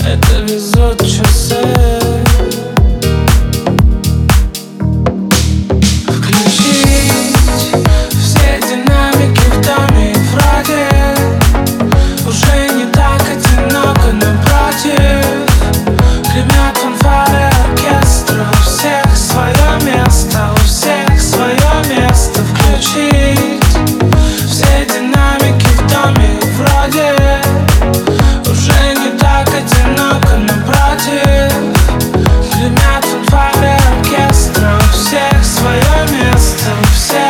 это везут часы. Включить все динамики в доме, и вроде уже не так одиноко, напротив. Гремят фанфары оркестра, у всех свое место, у всех свое место. Включить все динамики в доме, и вроде уже не так одиноко, напротив. Гремят фанфары оркестра, у всех свое место, у всех.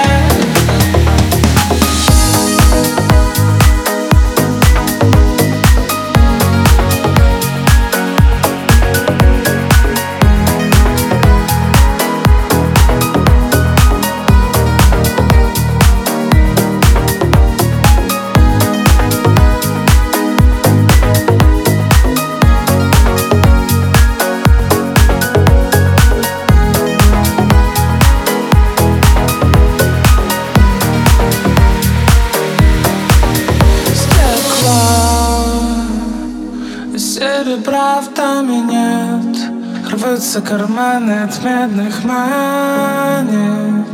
Серебра в доме нет, рвутся карманы от медных монет.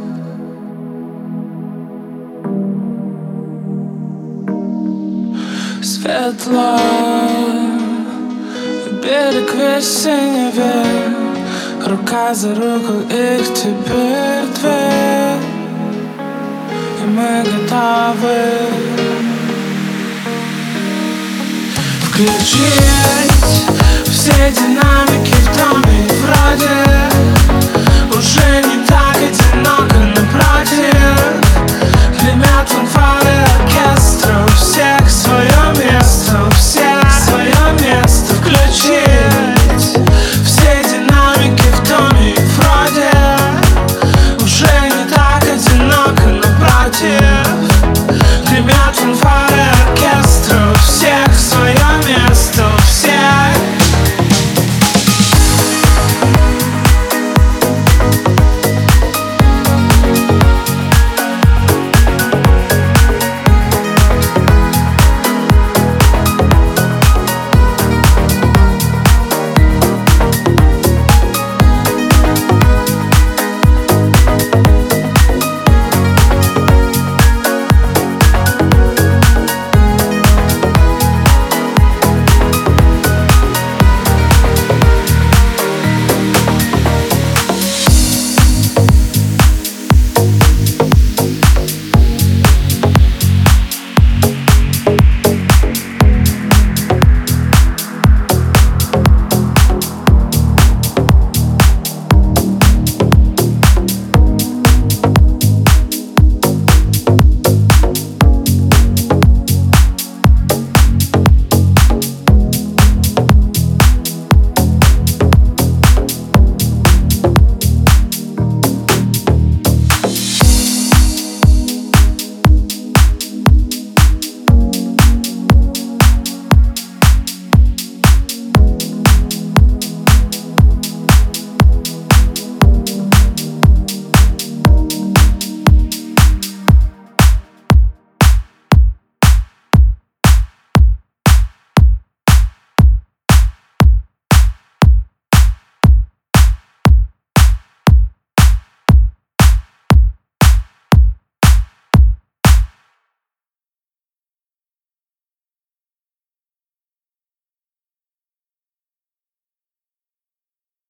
Светло, берег весь синеве, рука за руку, их теперь две, и мы готовы. Включить